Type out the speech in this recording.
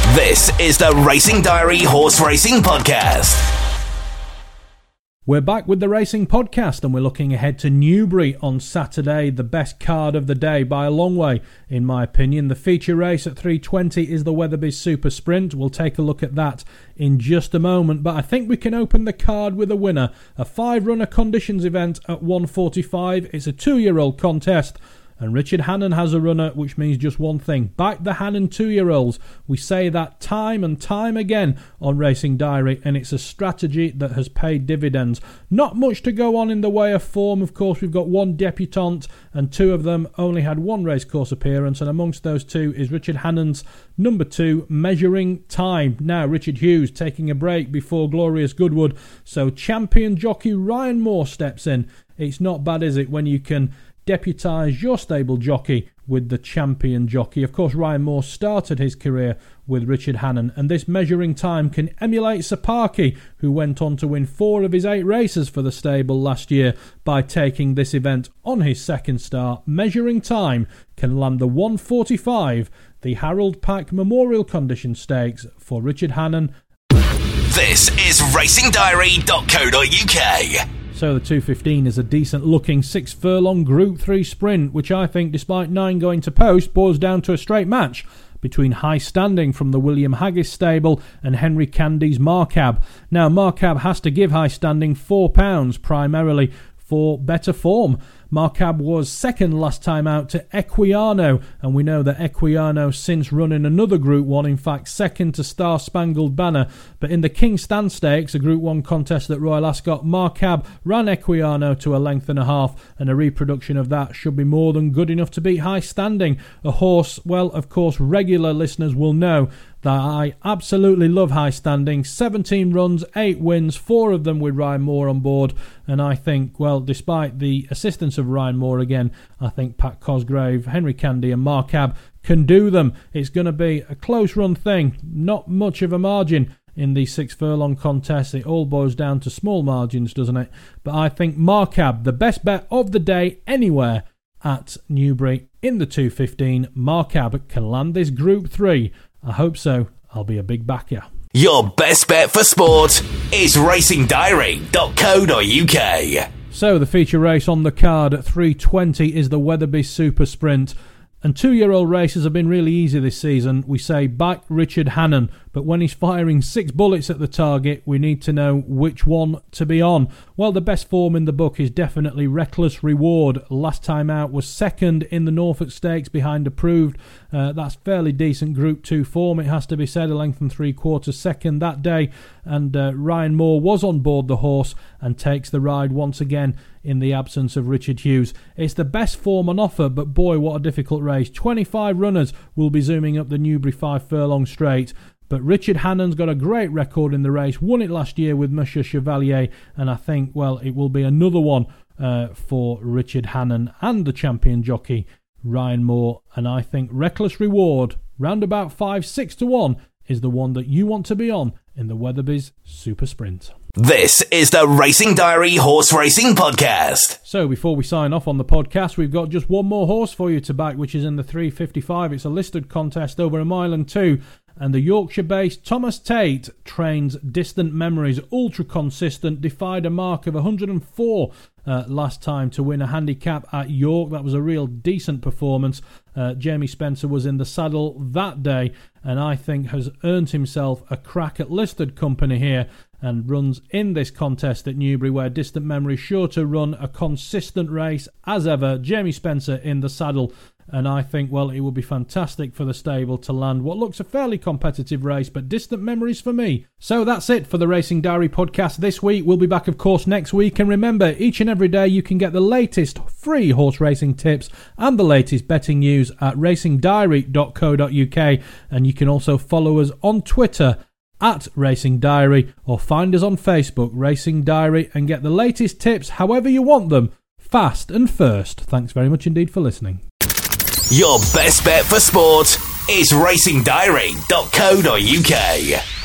This is the Racing Diary Horse Racing Podcast. We're back with the Racing Podcast and we're looking ahead to Newbury on Saturday, the best card of the day by a long way, in my opinion. The feature race at 3:20 is the Weatherby's Super Sprint. We'll take a look at that in just a moment, but I think we can open the card with a winner. A 5-runner conditions event at 1:45. It's a 2-year-old contest. And Richard Hannon has a runner, which means just one thing. Back the Hannon 2-year-olds. We say that time and time again on Racing Diary, and it's a strategy that has paid dividends. Not much to go on in the way of form. Of course, we've got one debutant, and 2 of them only had 1 racecourse appearance, and amongst those 2 is Richard Hannon's number 2, Measuring Time. Now, Richard Hughes taking a break before Glorious Goodwood, so champion jockey Ryan Moore steps in. It's not bad, is it, when you can deputise your stable jockey with the champion jockey. Of course, Ryan Moore started his career with Richard Hannon, and this Measuring Time can emulate Sapaki, who went on to win 4 of his 8 races for the stable last year by taking this event on his second start. Measuring Time can land the 1:45, the Harold Pack Memorial Condition Stakes for Richard Hannon. This is racingdiary.co.uk. So the 2:15 is a decent looking 6 furlong Group 3 sprint, which I think, despite 9 going to post, boils down to a straight match between High Standing from the William Haggis stable and Henry Candy's Marcab. Now, Marcab has to give High Standing £4 primarily for better form. Marcab was second last time out to Equiano, and we know that Equiano since running another Group 1, in fact second to Star Spangled Banner. But in the King Stand Stakes, a Group 1 contest at Royal Ascot, Marcab ran Equiano to a length and a half, and a reproduction of that should be more than good enough to beat High Standing. A horse, well, of course, regular listeners will know that I absolutely love High Standing. 17 runs, 8 wins, 4 of them with Ryan Moore on board. And I think, well, despite the assistance of Ryan Moore again, I think Pat Cosgrave, Henry Candy and Marcab can do them. It's going to be a close run thing. Not much of a margin in the 6 furlong contest. It all boils down to small margins, doesn't it? But I think Marcab, the best bet of the day anywhere at Newbury in the 2:15. Marcab can land this Group 3. I hope so. I'll be a big backer. Your best bet for sport is racingdiary.co.uk. So the feature race on the card at 3:20 is the Weatherby Super Sprint. And 2-year-old races have been really easy this season. We say back Richard Hannon, but when he's firing 6 bullets at the target, we need to know which one to be on. Well, the best form in the book is definitely Reckless Reward. Last time out was second in the Norfolk Stakes behind Approved. That's fairly decent Group 2 form, it has to be said, a length and 3/4 second that day. And Ryan Moore was on board the horse and takes the ride once again in the absence of Richard Hughes. It's the best form on offer, but boy, what a difficult race. 25 runners will be zooming up the Newbury 5 furlong straight. But Richard Hannon's got a great record in the race, won it last year with Monsieur Chevalier, and I think, well, it will be another one for Richard Hannon and the champion jockey Ryan Moore. And I think Reckless Reward, round about 5-6 to 1, is the one that you want to be on in the Weatherby's Super Sprint. This is the Racing Diary Horse Racing Podcast. So before we sign off on the podcast, we've got just one more horse for you to back, which is in the 3:55. It's a listed contest over 1 mile and 2. And the Yorkshire-based Thomas Tate trains Distant Memories, ultra consistent, defied a mark of 104 last time to win a handicap at York. That was a real decent performance. Jamie Spencer was in the saddle that day, and I think has earned himself a crack at listed company here, and runs in this contest at Newbury, where Distant Memory is sure to run a consistent race as ever. Jamie Spencer in the saddle, and I think, well, it will be fantastic for the stable to land what looks a fairly competitive race, but Distant Memories for me. So that's it for the Racing Diary podcast this week. We'll be back, of course, next week, and remember, each and every day you can get the latest free horse racing tips and the latest betting news at racingdiary.co.uk, and you can also follow us on Twitter at Racing Diary, or find us on Facebook, Racing Diary, and get the latest tips however you want them, fast and first. Thanks very much indeed for listening. Your best bet for sport is racingdiary.co.uk.